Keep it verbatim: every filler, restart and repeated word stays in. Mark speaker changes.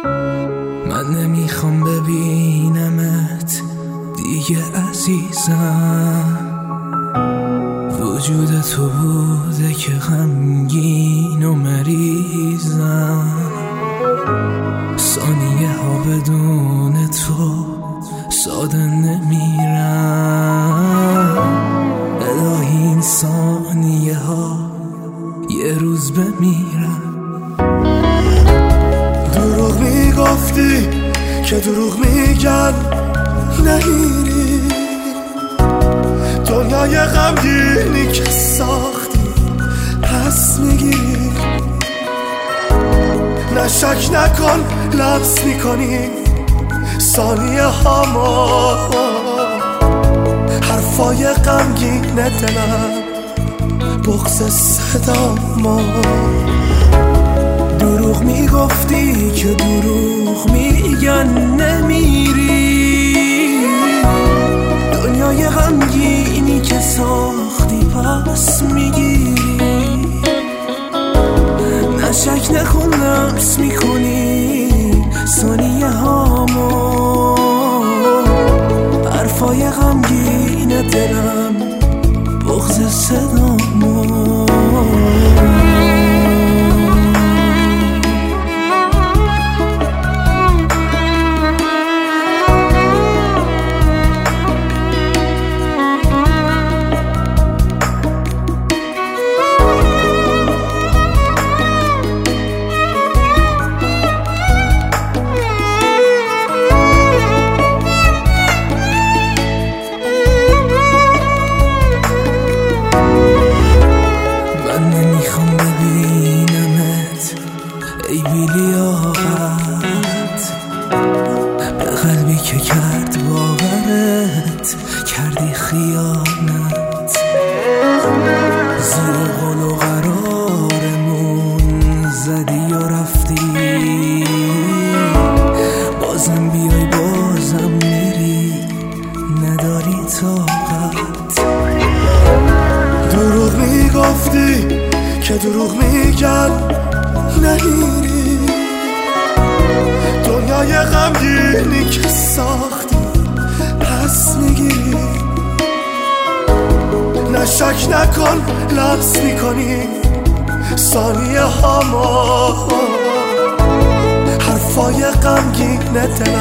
Speaker 1: من نمیخوام ببینمت دیگه عزیزم، وجود تو بوده که غمگین و مریضم. ثانیه ها بدون تو ساده نمیرم، الهی این ثانیه ها یه روز بمیرم.
Speaker 2: دروغ میگفتی که دروغ میگن نمیری، دنیای غمگینی که ساختی پس میگیری. نه شک نکن لمس میکنی ثانیه هامو، حرفای غمگین دلم بغض صدامو. دروغ میگفتی که دروغ میگن نمیری، دنیای غمگینی که ساختی پس میگیری. نه شک نکن لمس میکنی ثانیه هامو، حرفای غمگین دلم بغض صدامو. ای بیلیاقت به قلبی که کرد باورت، کردی خیانت. زیر قول و قرارمون زدی و رفتی، بازم بیای بازم میری، نداری طاقت. دروغ میگفتی که دروغ میگن نمیری، دنیای غمگینی که ساختی پس میگیری. نه شک نکن لمس میکنی ثانیه هامو، حرفای غمگین دلم